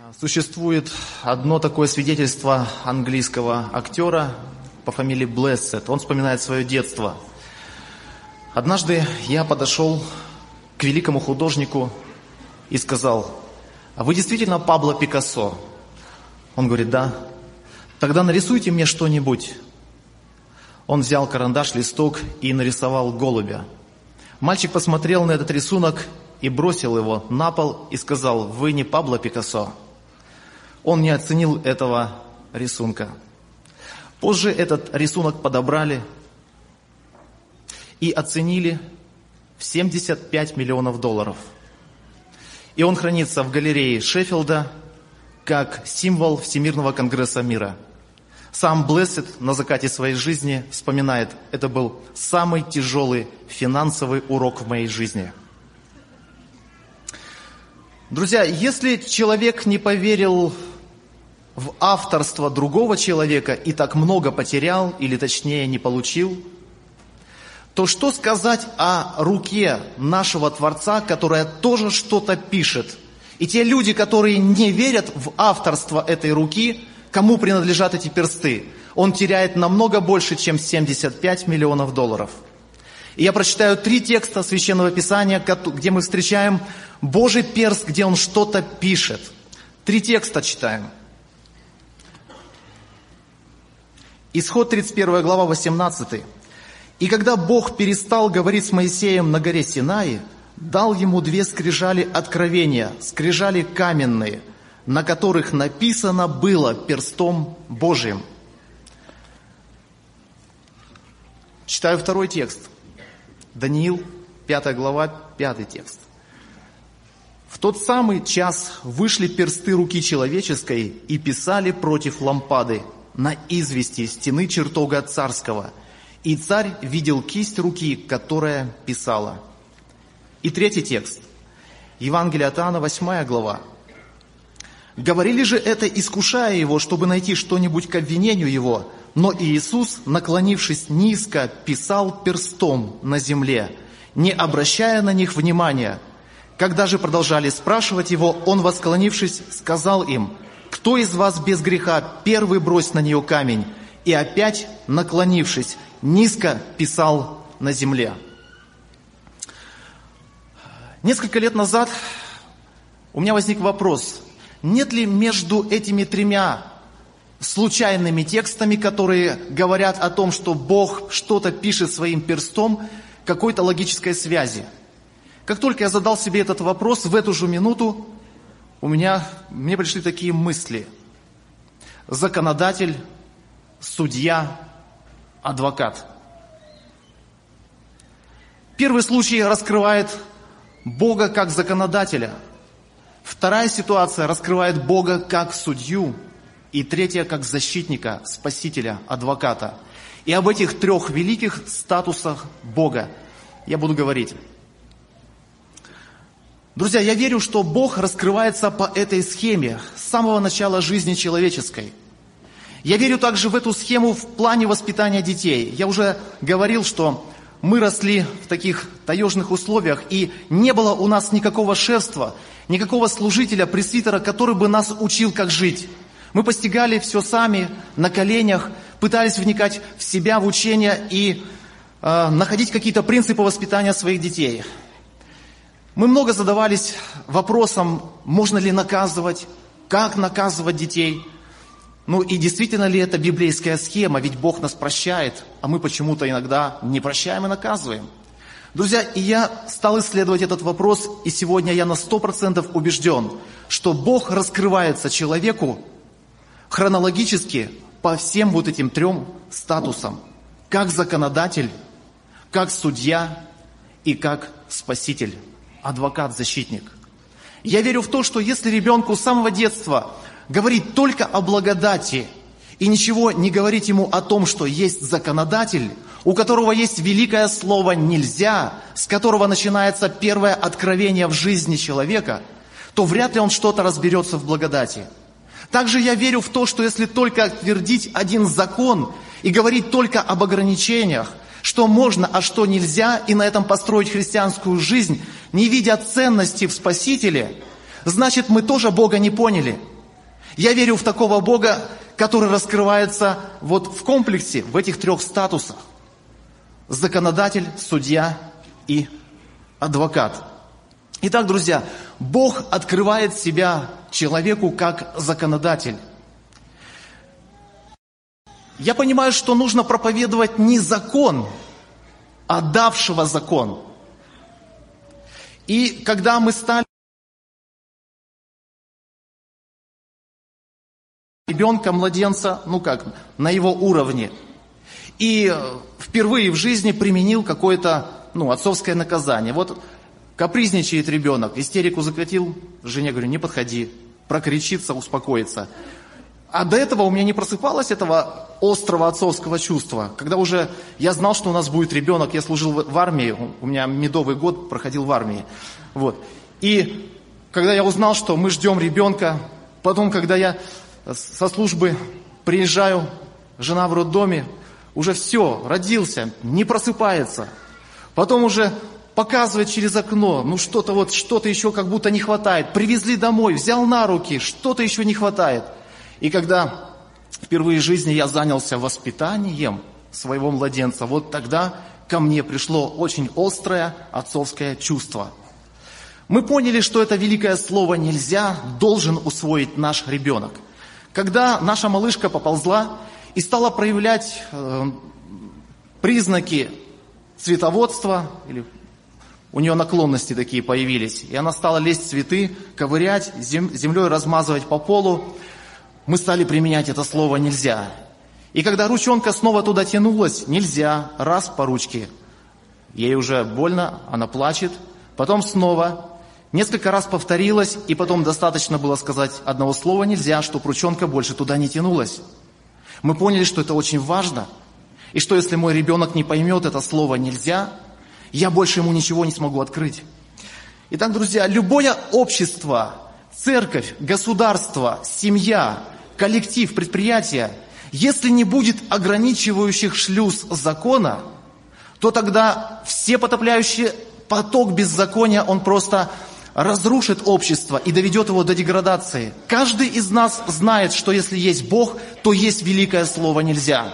Существует одно такое свидетельство английского актера по фамилии Блессед. Он вспоминает свое детство. Однажды я подошел к великому художнику и сказал: «А вы действительно Пабло Пикассо?» Он говорит: «Да». «Тогда нарисуйте мне что-нибудь». Он взял карандаш, листок и нарисовал голубя. Мальчик посмотрел на этот рисунок и бросил его на пол и сказал: «Вы не Пабло Пикассо». Он не оценил этого рисунка. Позже этот рисунок подобрали и оценили в $75 миллионов. И он хранится в галерее Шеффилда как символ Всемирного конгресса мира. Сам Блессед на закате своей жизни вспоминает: это был самый тяжелый финансовый урок в моей жизни. Друзья, если человек не поверил в авторство другого человека и так много потерял, или точнее не получил, то что сказать о руке нашего Творца, которая тоже что-то пишет? И те люди, которые не верят в авторство этой руки, кому принадлежат эти персты, он теряет намного больше, чем $75 миллионов. И я прочитаю 3 текста Священного Писания, где мы встречаем Божий перст, где Он что-то пишет. 3 текста читаем. Исход 31 глава, 18. «И когда Бог перестал говорить с Моисеем на горе Синай, дал ему 2 скрижали откровения, скрижали каменные, на которых написано было перстом Божиим». Читаю 2 текст. Даниил, 5 глава, 5 текст. «В тот самый час вышли персты руки человеческой и писали против лампады на извести стены чертога царского. И царь видел кисть руки, которая писала». И 3 текст. Евангелие от Иоанна, 8 глава. «Говорили же это, искушая его, чтобы найти что-нибудь к обвинению его. Но Иисус, наклонившись низко, писал перстом на земле, не обращая на них внимания. Когда же продолжали спрашивать его, он, восклонившись, сказал им: кто из вас без греха, первый брось на нее камень? И опять, наклонившись, низко писал на земле». Несколько лет назад у меня возник вопрос: нет ли между этими 3 случайными текстами, которые говорят о том, что Бог что-то пишет своим перстом, какой-то логической связи? Как только я задал себе этот вопрос, в эту же минуту мне пришли такие мысли: законодатель, судья, адвокат. Первый случай раскрывает Бога как законодателя. Вторая ситуация раскрывает Бога как судью. И 3 как защитника, спасителя, адвоката. И об этих 3 великих статусах Бога я буду говорить. Друзья, я верю, что Бог раскрывается по этой схеме с самого начала жизни человеческой. Я верю также в эту схему в плане воспитания детей. Я уже говорил, что мы росли в таких таежных условиях, и не было у нас никакого шефства, никакого служителя, пресвитера, который бы нас учил, как жить. Мы постигали все сами, на коленях, пытались вникать в себя, в учение и находить какие-то принципы воспитания своих детей. Мы много задавались вопросом, можно ли наказывать, как наказывать детей. Ну и действительно ли это библейская схема, ведь Бог нас прощает, а мы почему-то иногда не прощаем и наказываем. Друзья, и я стал исследовать этот вопрос, и сегодня я на 100% убежден, что Бог раскрывается человеку хронологически по всем вот этим 3 статусам. Как законодатель, как судья и как спаситель, адвокат, защитник. Я верю в то, что если ребенку с самого детства говорить только о благодати и ничего не говорить ему о том, что есть законодатель, у которого есть великое слово «нельзя», с которого начинается первое откровение в жизни человека, то вряд ли он что-то разберется в благодати. Также я верю в то, что если только твердить один закон и говорить только об ограничениях, что можно, а что нельзя, и на этом построить христианскую жизнь, не видя ценности в Спасителе, значит, мы тоже Бога не поняли. Я верю в такого Бога, который раскрывается вот в комплексе, в этих 3 статусах. Законодатель, судья и адвокат. Итак, друзья, Бог открывает себя человеку как законодатель. Я понимаю, что нужно проповедовать не закон, а давшего закон. И когда мы стали ребенка, младенца, на его уровне, и впервые в жизни применил какое-то, отцовское наказание. Вот капризничает ребенок, истерику закатил, жене говорю, не подходи, прокричится, успокоится. А до этого у меня не просыпалось этого острого отцовского чувства. Когда уже я знал, что у нас будет ребенок, я служил в армии, у меня медовый год проходил в армии. Вот. И когда я узнал, что мы ждем ребенка, потом, когда я со службы приезжаю, жена в роддоме, уже все, родился, не просыпается. Потом уже показывает через окно, что-то еще как будто не хватает. Привезли домой, взял на руки, что-то еще не хватает. И когда впервые в жизни я занялся воспитанием своего младенца, вот тогда ко мне пришло очень острое отцовское чувство. Мы поняли, что это великое слово «нельзя» должен усвоить наш ребенок. Когда наша малышка поползла и стала проявлять признаки цветоводства, или у нее наклонности такие появились, и она стала лезть в цветы, ковырять, землей размазывать по полу, мы стали применять это слово «нельзя». И когда ручонка снова туда тянулась, нельзя, раз по ручке. Ей уже больно, она плачет, потом снова. Несколько раз повторилось, и потом достаточно было сказать одного слова «нельзя», чтобы ручонка больше туда не тянулась. Мы поняли, что это очень важно, и что если мой ребенок не поймет это слово «нельзя», я больше ему ничего не смогу открыть. Итак, друзья, любое общество, церковь, государство, семья, коллектив, предприятие, если не будет ограничивающих шлюз закона, то тогда всепотопляющий поток беззакония, он просто разрушит общество и доведет его до деградации. Каждый из нас знает, что если есть Бог, то есть великое слово «нельзя».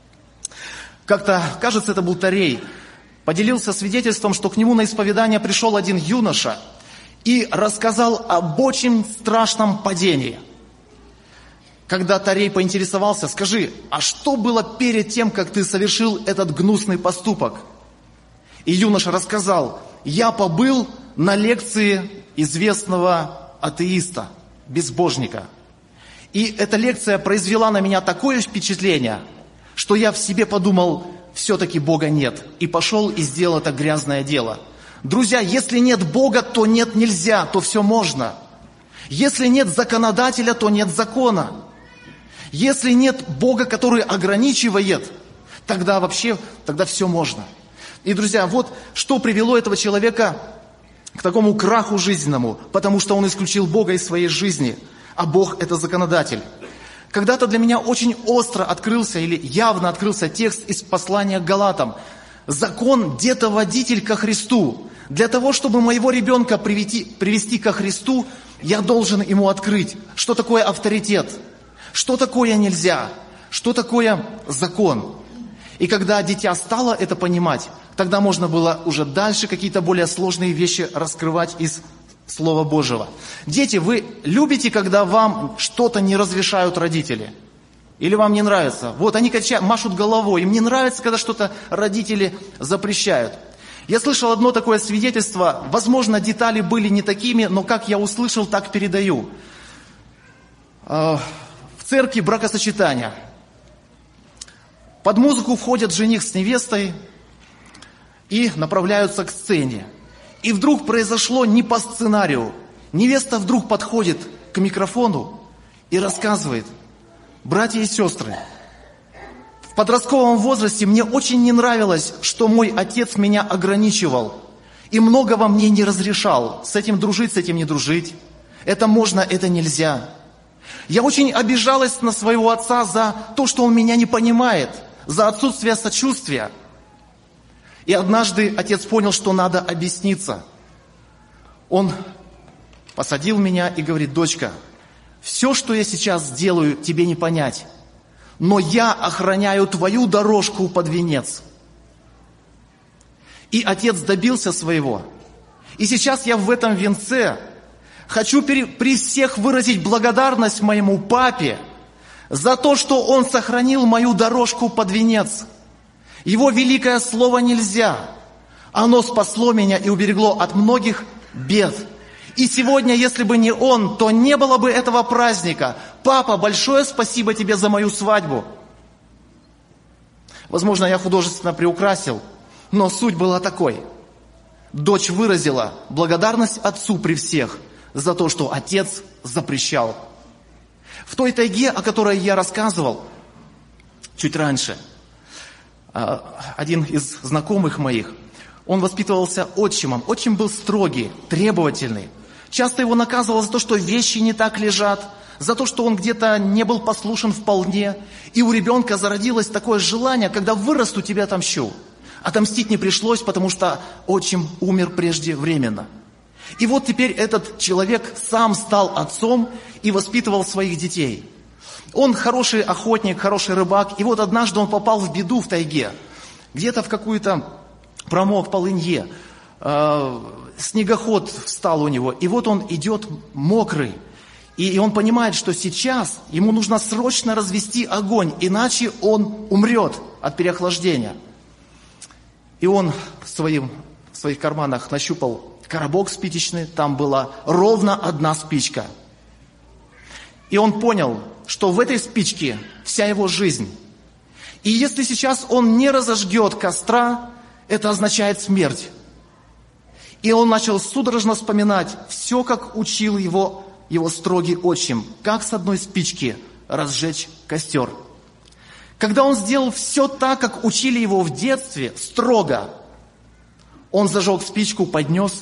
Как-то, кажется, это был Тарей, поделился свидетельством, что к нему на исповедание пришел один юноша и рассказал об очень страшном падении. Когда Тарей поинтересовался, скажи, а что было перед тем, как ты совершил этот гнусный поступок? И юноша рассказал, я побыл на лекции известного атеиста, безбожника. И эта лекция произвела на меня такое впечатление, что я в себе подумал, все-таки Бога нет. И пошел и сделал это грязное дело. Друзья, если нет Бога, то нет нельзя, то все можно. Если нет законодателя, то нет закона. Если нет Бога, который ограничивает, тогда все можно. И, друзья, вот что привело этого человека к такому краху жизненному, потому что он исключил Бога из своей жизни, а Бог – это законодатель. Когда-то для меня очень остро открылся или явно открылся текст из послания к Галатам. Закон – детоводитель ко Христу. Для того, чтобы моего ребенка привести ко Христу, я должен ему открыть, что такое авторитет, что такое нельзя, что такое закон. И когда дитя стало это понимать, тогда можно было уже дальше какие-то более сложные вещи раскрывать из Слова Божьего. Дети, вы любите, когда вам что-то не разрешают родители? Или вам не нравится? Вот они машут головой, им не нравится, когда что-то родители запрещают. Я слышал одно такое свидетельство, возможно, детали были не такими, но как я услышал, так передаю. В церкви бракосочетания. Под музыку входят жених с невестой и направляются к сцене. И вдруг произошло не по сценарию. Невеста вдруг подходит к микрофону и рассказывает: братья и сестры, в подростковом возрасте мне очень не нравилось, что мой отец меня ограничивал и многого мне не разрешал. С этим дружить, с этим не дружить. Это можно, это нельзя. Я очень обижалась на своего отца за то, что он меня не понимает, за отсутствие сочувствия. И однажды отец понял, что надо объясниться. Он посадил меня и говорит: дочка, все, что я сейчас делаю, тебе не понять, но я охраняю твою дорожку под венец». И отец добился своего. И сейчас я в этом венце хочу при всех выразить благодарность моему папе за то, что он сохранил мою дорожку под венец. Его великое слово «нельзя». Оно спасло меня и уберегло от многих бед. И сегодня, если бы не он, то не было бы этого праздника. Папа, большое спасибо тебе за мою свадьбу. Возможно, я художественно приукрасил, но суть была такой. Дочь выразила благодарность отцу при всех за то, что отец запрещал. В той тайге, о которой я рассказывал чуть раньше, один из знакомых моих, он воспитывался отчимом. Отчим был строгий, требовательный. Часто его наказывало за то, что вещи не так лежат, за то, что он где-то не был послушен вполне. И у ребенка зародилось такое желание, когда вырасту, тебя отомщу. Отомстить не пришлось, потому что отчим умер преждевременно. И вот теперь этот человек сам стал отцом и воспитывал своих детей. Он хороший охотник, хороший рыбак. И вот однажды он попал в беду в тайге. Где-то в какую-то промок полынье. Снегоход встал у него. И вот он идет мокрый. И он понимает, что сейчас ему нужно срочно развести огонь, иначе он умрет от переохлаждения. И он в своих карманах нащупал коробок спичечный, там была ровно одна спичка. И он понял, что в этой спичке вся его жизнь. И если сейчас он не разожгет костра, это означает смерть. И он начал судорожно вспоминать все, как учил его строгий отчим, как с одной спички разжечь костер. Когда он сделал все так, как учили его в детстве, строго, он зажег спичку, поднес,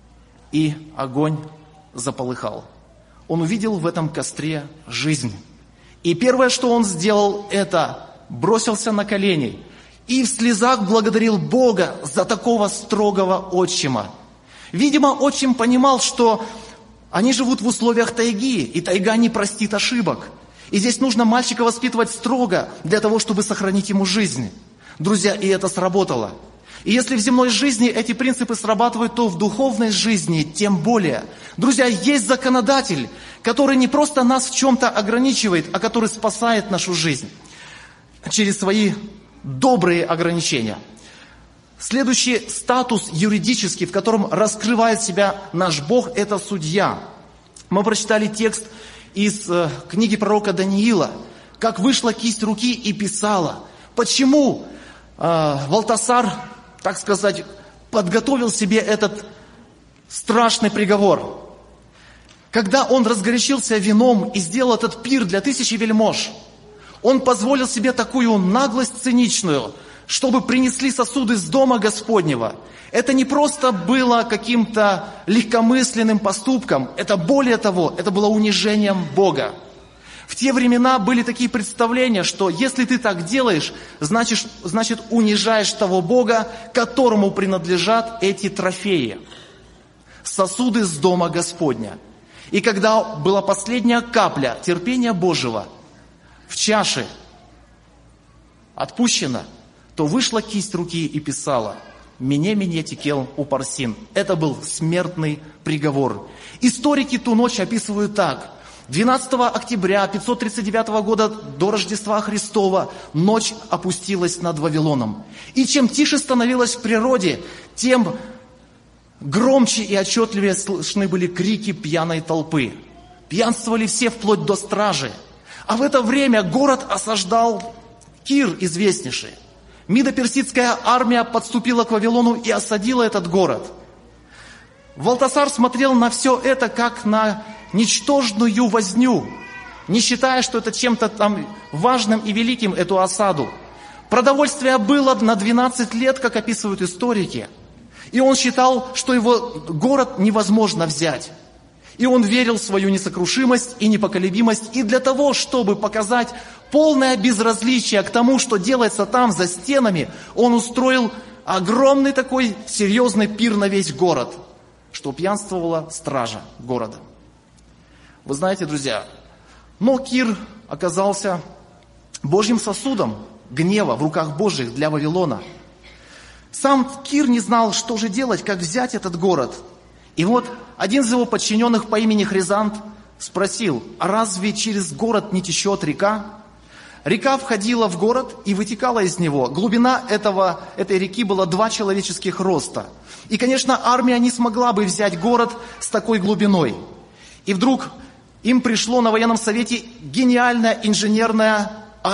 и огонь заполыхал. Он увидел в этом костре жизнь. И первое, что он сделал, это бросился на колени и в слезах благодарил Бога за такого строгого отчима. Видимо, отчим понимал, что они живут в условиях тайги, и тайга не простит ошибок. И здесь нужно мальчика воспитывать строго для того, чтобы сохранить ему жизнь. Друзья, и это сработало. И если в земной жизни эти принципы срабатывают, то в духовной жизни тем более. Друзья, есть законодатель, который не просто нас в чем-то ограничивает, а который спасает нашу жизнь через свои добрые ограничения. Следующий статус юридический, в котором раскрывает себя наш Бог, это судья. Мы прочитали текст из книги пророка Даниила, как вышла кисть руки и писала. Почему Валтасар, так сказать, подготовил себе этот страшный приговор? Когда он разгорячился вином и сделал этот пир для 1000 вельмож, он позволил себе такую наглость циничную, чтобы принесли сосуды с дома Господнего. Это не просто было каким-то легкомысленным поступком, это более того, это было унижением Бога. В те времена были такие представления, что если ты так делаешь, значит унижаешь того Бога, которому принадлежат эти трофеи. Сосуды с дома Господня. И когда была последняя капля терпения Божьего в чаше отпущена, то вышла кисть руки и писала: «Мене текел упарсин». Это был смертный приговор. Историки ту ночь описывают так. 12 октября 539 года до Рождества Христова ночь опустилась над Вавилоном. И чем тише становилось в природе, тем громче и отчетливее слышны были крики пьяной толпы. Пьянствовали все вплоть до стражи. А в это время город осаждал Кир известнейший. Мидо-персидская армия подступила к Вавилону и осадила этот город. Валтасар смотрел на все это как на ничтожную возню, не считая, что это чем-то там важным и великим, эту осаду. Продовольствия было на 12 лет, как описывают историки. И он считал, что его город невозможно взять. И он верил в свою несокрушимость и непоколебимость. И для того, чтобы показать полное безразличие к тому, что делается там за стенами, он устроил огромный такой серьезный пир на весь город, что пьянствовала стража города. Вы знаете, друзья, Но Кир оказался Божьим сосудом гнева в руках Божьих для Вавилона. Сам Кир не знал, что же делать, как взять этот город. И вот один из его подчиненных по имени Хризант спросил: а разве через город не течет река? Река входила в город и вытекала из него. Глубина этой реки была 2 человеческих роста. И, конечно, армия не смогла бы взять город с такой глубиной. И вдруг им пришло на военном совете гениальное инженерное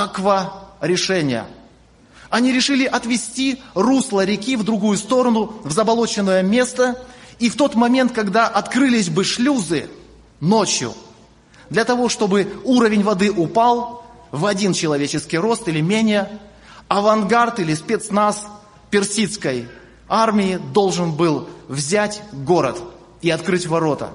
решение. Они решили отвести русло реки в другую сторону, в заболоченное место. И в тот момент, когда открылись бы шлюзы ночью, для того, чтобы уровень воды упал в 1 человеческий рост или менее, авангард или спецназ персидской армии должен был взять город и открыть ворота.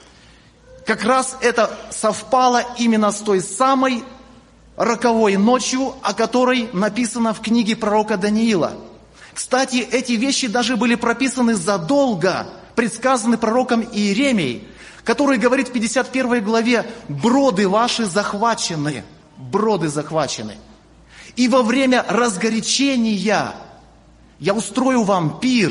Как раз это совпало именно с той самой роковой ночью, о которой написано в книге пророка Даниила. Кстати, эти вещи даже были прописаны задолго, предсказаны пророком Иеремией, который говорит в 51 главе: «Броды ваши захвачены, броды захвачены. И во время разгорячения я устрою вам пир,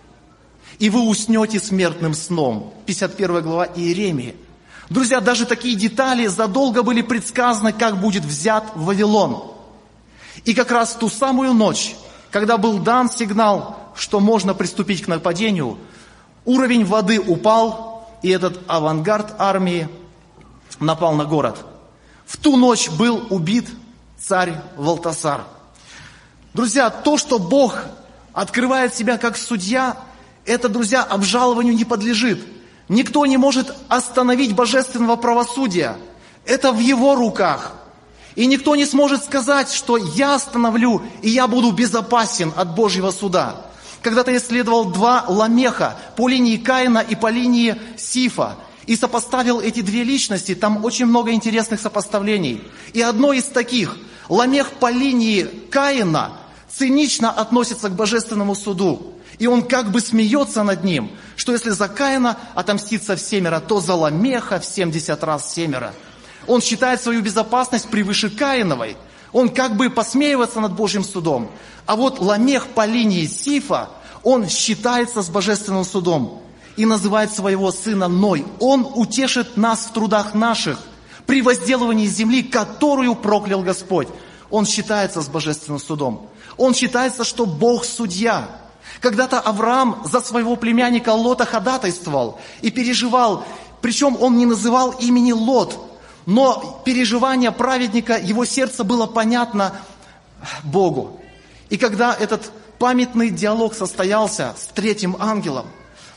и вы уснете смертным сном». 51 глава Иеремии. Друзья, даже такие детали задолго были предсказаны, как будет взят Вавилон. И как раз в ту самую ночь, когда был дан сигнал, что можно приступить к нападению, уровень воды упал, и этот авангард армии напал на город. В ту ночь был убит царь Валтасар. Друзья, то, что Бог открывает себя как судья, это, друзья, обжалованию не подлежит. Никто не может остановить божественного правосудия. Это в Его руках. И никто не сможет сказать, что я остановлю, и я буду безопасен от Божьего суда. Когда-то я исследовал 2 ламеха по линии Каина и по линии Сифа. И сопоставил эти 2 личности, там очень много интересных сопоставлений. И одно из таких: ламех по линии Каина цинично относится к божественному суду. И он как бы смеется над ним, что если за Каина отомстится в 7, то за ламеха в 70 раз 7. Он считает свою безопасность превыше Каиновой. Он как бы посмеивается над Божьим судом. А вот ламех по линии Сифа, он считается с божественным судом и называет своего сына Ной. Он утешит нас в трудах наших, при возделывании земли, которую проклял Господь. Он считается с божественным судом. Он считается, что Бог судья. Когда-то Авраам за своего племянника Лота ходатайствовал и переживал, причем он не называл имени Лот, но переживание праведника, его сердце было понятно Богу. И когда этот памятный диалог состоялся с 3-м ангелом,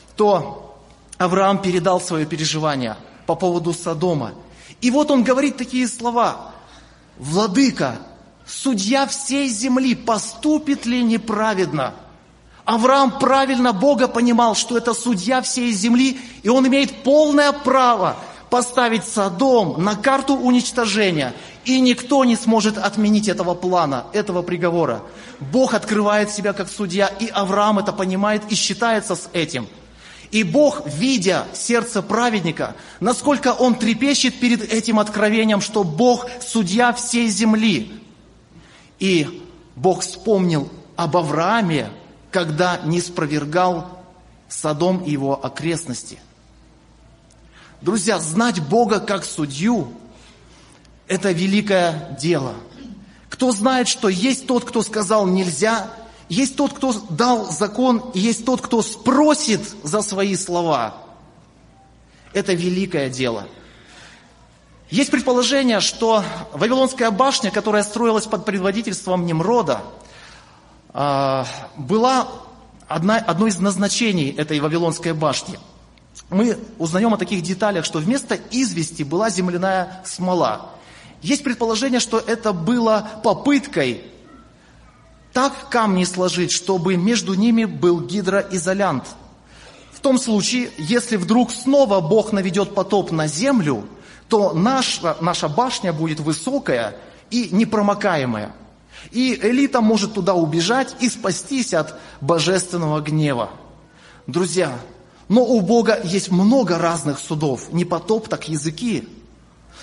то Авраам передал свое переживание по поводу Содома. И вот он говорит такие слова: «Владыка, судья всей земли, поступит ли неправедно?» Авраам правильно Бога понимал, что это судья всей земли, и он имеет полное право поставить Содом на карту уничтожения, и никто не сможет отменить этого плана, этого приговора. Бог открывает себя как судья, и Авраам это понимает и считается с этим. И Бог, видя сердце праведника, насколько он трепещет перед этим откровением, что Бог судья всей земли. И Бог вспомнил об Аврааме, когда не спровергал Содом и его окрестности. Друзья, знать Бога как судью – это великое дело. Кто знает, что есть тот, кто сказал «нельзя», есть тот, кто дал закон, и есть тот, кто спросит за свои слова. Это великое дело. Есть предположение, что Вавилонская башня, которая строилась под предводительством Немрода, была одно из назначений этой Вавилонской башни. Мы узнаем о таких деталях, что вместо извести была земляная смола. Есть предположение, что это было попыткой так камни сложить, чтобы между ними был гидроизолянт. В том случае, если вдруг снова Бог наведет потоп на землю, то наша башня будет высокая и непромокаемая. И элита может туда убежать и спастись от божественного гнева. Друзья, но у Бога есть много разных судов, не потоп, так языки.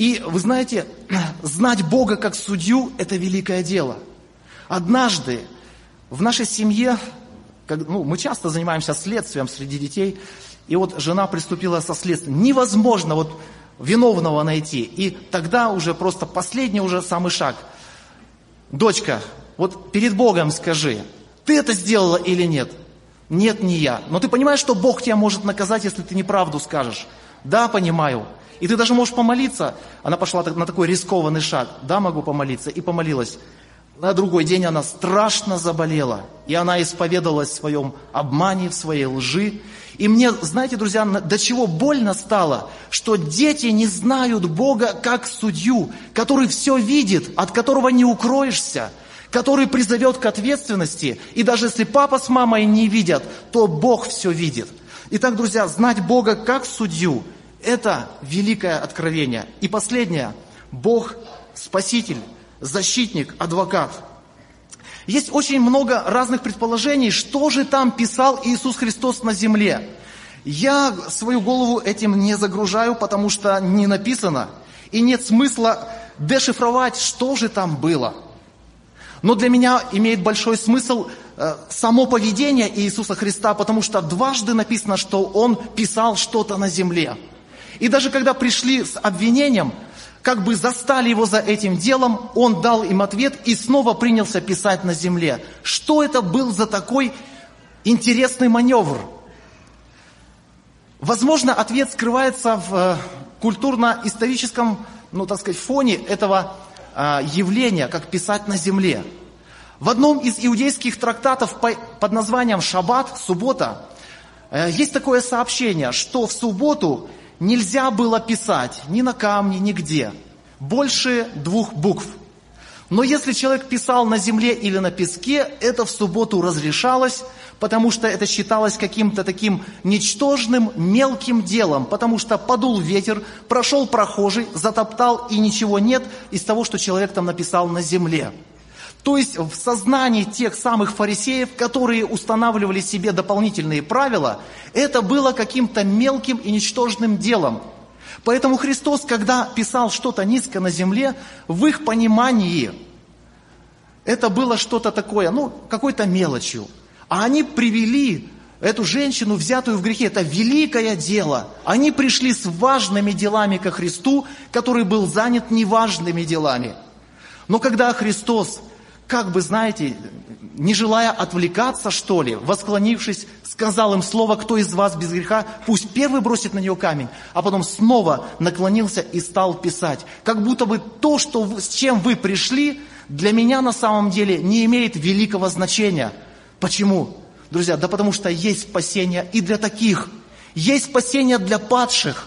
И вы знаете, знать Бога как судью – это великое дело. Однажды в нашей семье, мы часто занимаемся следствием среди детей, и вот жена приступила со следствием. Невозможно виновного найти. И тогда уже просто последний уже самый шаг. Дочка, перед Богом скажи, ты это сделала или нет? Нет, не я. Но ты понимаешь, что Бог тебя может наказать, если ты неправду скажешь? Да, понимаю. И ты даже можешь помолиться. Она пошла на такой рискованный шаг. Да, могу помолиться. И помолилась. На другой день она страшно заболела. И она исповедовалась в своем обмане, в своей лжи. И мне, знаете, друзья, до чего больно стало, что дети не знают Бога как судью, который все видит, от которого не укроешься, который призовет к ответственности. И даже если папа с мамой не видят, то Бог все видит. Итак, друзья, знать Бога как судью – это великое откровение. И последнее – Бог – спаситель, защитник, адвокат. Есть очень много разных предположений, что же там писал Иисус Христос на земле. Я свою голову этим не загружаю, потому что не написано, и нет смысла дешифровать, что же там было. Но для меня имеет большой смысл само поведение Иисуса Христа, потому что дважды написано, что Он писал что-то на земле. И даже когда пришли с обвинением, как бы застали Его за этим делом, Он дал им ответ и снова принялся писать на земле. Что это был за такой интересный маневр? Возможно, ответ скрывается в культурно-историческом, фоне этого явления, как писать на земле. В одном из иудейских трактатов под названием «Шаббат», «Суббота», есть такое сообщение, что в субботу нельзя было писать ни на камне, нигде, больше 2 букв. Но если человек писал на земле или на песке, это в субботу разрешалось, потому что это считалось каким-то таким ничтожным, мелким делом, потому что подул ветер, прошел прохожий, затоптал, и ничего нет из того, что человек там написал на земле. То есть в сознании тех самых фарисеев, которые устанавливали себе дополнительные правила, это было каким-то мелким и ничтожным делом. Поэтому Христос, когда писал что-то низко на земле, в их понимании это было что-то такое, какой-то мелочью. А они привели эту женщину, взятую в грехе. Это великое дело. Они пришли с важными делами ко Христу, который был занят неважными делами. Но когда Христос, не желая отвлекаться, восклонившись, сказал им слово: «Кто из вас без греха, пусть первый бросит на нее камень», а потом снова наклонился и стал писать. Как будто бы то, с чем вы пришли, для меня на самом деле не имеет великого значения. Почему? Друзья, да потому что есть спасение и для таких. Есть спасение для падших.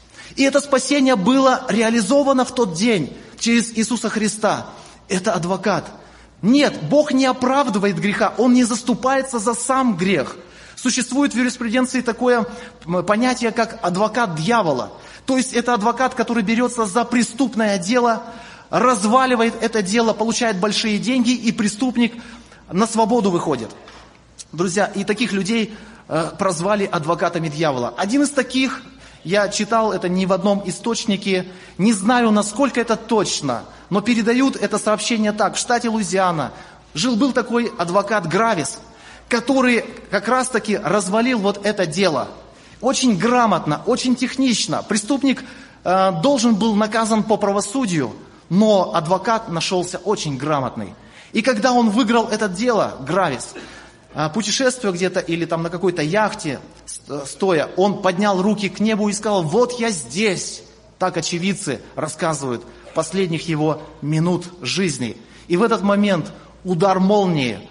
И это спасение было реализовано в тот день через Иисуса Христа. Это адвокат. Нет, Бог не оправдывает греха, Он не заступается за сам грех. Существует в юриспруденции такое понятие, как адвокат дьявола. То есть это адвокат, который берется за преступное дело, разваливает это дело, получает большие деньги, и преступник на свободу выходит. Друзья, и таких людей прозвали адвокатами дьявола. Один из таких, я читал это не в одном источнике, не знаю, насколько это точно, но передают это сообщение так: в штате Луизиана был такой адвокат Гравис, который как раз-таки развалил это дело. Очень грамотно, очень технично. Преступник должен был наказан по правосудию, но адвокат нашелся очень грамотный. И когда он выиграл это дело, Гравис, путешествуя где-то или там на какой-то яхте стоя, он поднял руки к небу и сказал: «Вот я здесь». Так очевидцы рассказывают последних его минут жизни. И в этот момент удар молнии,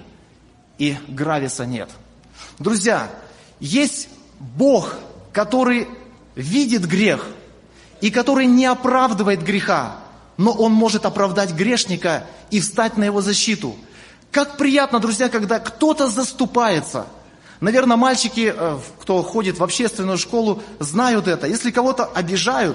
и Грависа нет. Друзья, есть Бог, который видит грех и который не оправдывает греха, но Он может оправдать грешника и встать на его защиту. Как приятно, друзья, когда кто-то заступается. Наверное, мальчики, кто ходит в общественную школу, знают это. Если кого-то обижают,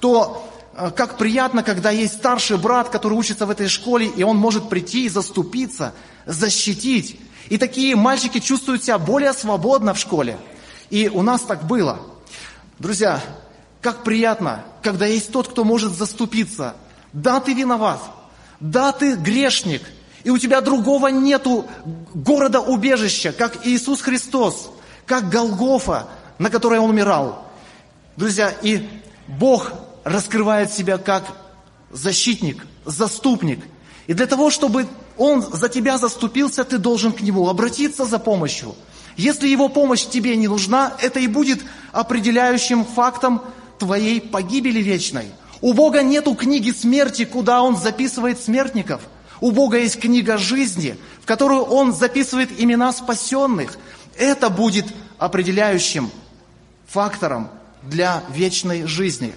то как приятно, когда есть старший брат, который учится в этой школе, и он может прийти и заступиться, защитить. И такие мальчики чувствуют себя более свободно в школе. И у нас так было. Друзья, как приятно, когда есть тот, кто может заступиться. Да, ты виноват. Да, ты грешник. И у тебя другого нету города-убежища, как Иисус Христос, как Голгофа, на которой Он умирал. Друзья, и Бог раскрывает себя как защитник, заступник. И для того, чтобы Он за тебя заступился, ты должен к Нему обратиться за помощью. Если Его помощь тебе не нужна, это и будет определяющим фактом твоей погибели вечной. У Бога нету книги смерти, куда Он записывает смертников. У Бога есть книга жизни, в которую Он записывает имена спасенных. Это будет определяющим фактором для вечной жизни.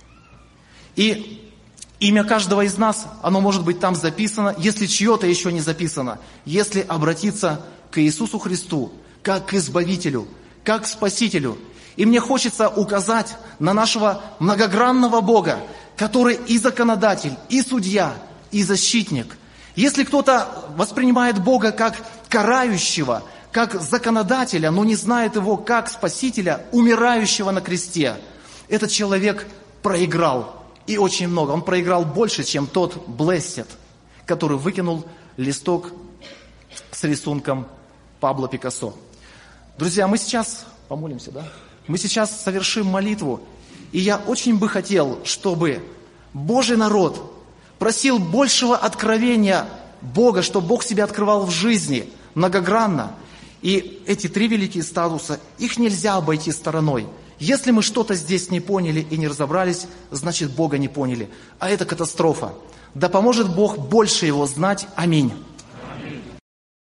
И имя каждого из нас, оно может быть там записано, если чье-то еще не записано, если обратиться к Иисусу Христу, как к Избавителю, как к Спасителю. И мне хочется указать на нашего многогранного Бога, который и законодатель, и судья, и защитник. Если кто-то воспринимает Бога как карающего, как законодателя, но не знает Его как Спасителя, умирающего на кресте, этот человек проиграл. И очень много. Он проиграл больше, чем тот Блессед, который выкинул листок с рисунком Пабло Пикассо. Друзья, мы сейчас помолимся, да? Мы сейчас совершим молитву. И я очень бы хотел, чтобы Божий народ просил большего откровения Бога, чтобы Бог себя открывал в жизни многогранно. И эти 3 великие статуса, их нельзя обойти стороной. Если мы что-то здесь не поняли и не разобрались, значит Бога не поняли. А это катастрофа. Да поможет Бог больше Его знать. Аминь.